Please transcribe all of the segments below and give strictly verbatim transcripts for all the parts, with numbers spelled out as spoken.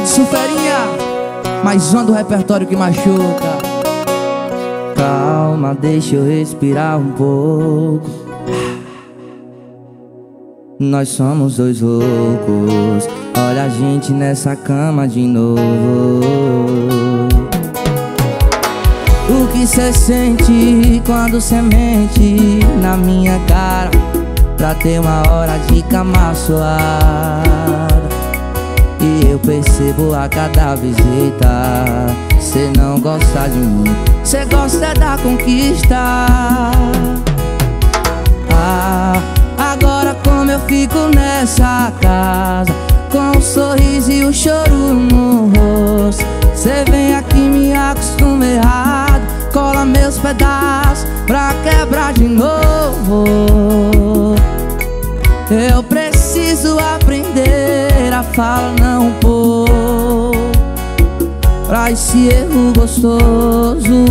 Suferinha, mais uma do repertório que machuca. Calma, deixa eu respirar um pouco. Nós somos dois loucos. Olha a gente nessa cama de novo. O que cê sente quando cê mente na minha cara, pra ter uma hora de cama suada? E eu percebo a cada visita, cê não gosta de mim, cê gosta da conquista. Ah, agora como eu fico nessa casa, com o sorriso e o choro no rosto, cê vem aqui e me acostuma errado, cola meus pedaços pra quebrar de novo. Eu preciso aprender a falar não pôr pra esse erro gostoso.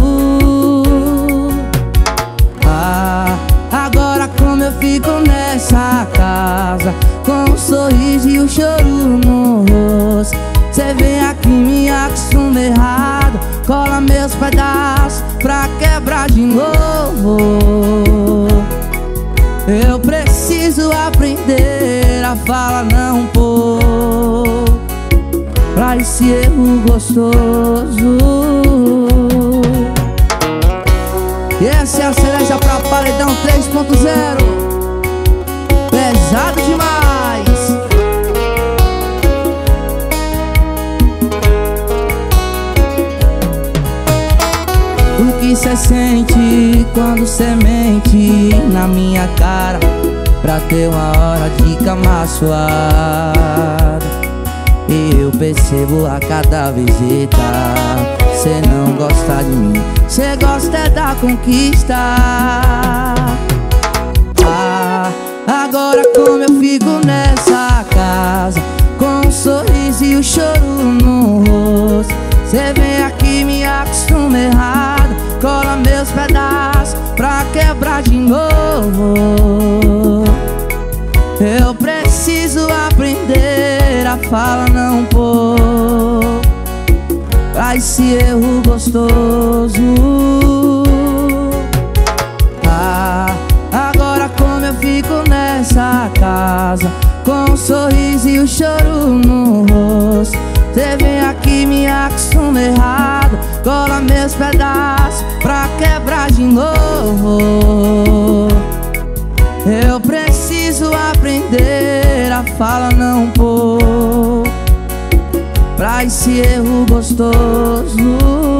Ah, agora como eu fico nessa casa, com o sorriso e o choro no rosto, cê vem aqui e me acostuma errado, cola meus pedaços pra quebrar de novo. Eu preciso aprender a falar não pôr pra esse erro gostoso. E essa é a cereja pra Paredão três ponto zero. Pesado demais. O que cê sente quando cê mente na minha cara, pra ter uma hora de cama suada? E eu percebo a cada visita, cê não gosta de mim, cê gosta da conquista. Ah, agora como eu fico nessa casa, com o sorriso e o choro no rosto, cê vem aqui e me acostuma errado, cola meus pedaços pra quebrar de novo. Eu preciso aprender a falar não pôr pra esse erro gostoso. Ah, agora como eu fico nessa casa, com o sorriso e o choro no rosto, cê vem aqui e me acostuma errado, cola meus pedaços pra quebrar de novo. Eu preciso aprender a falar não pôr pra esse erro gostoso.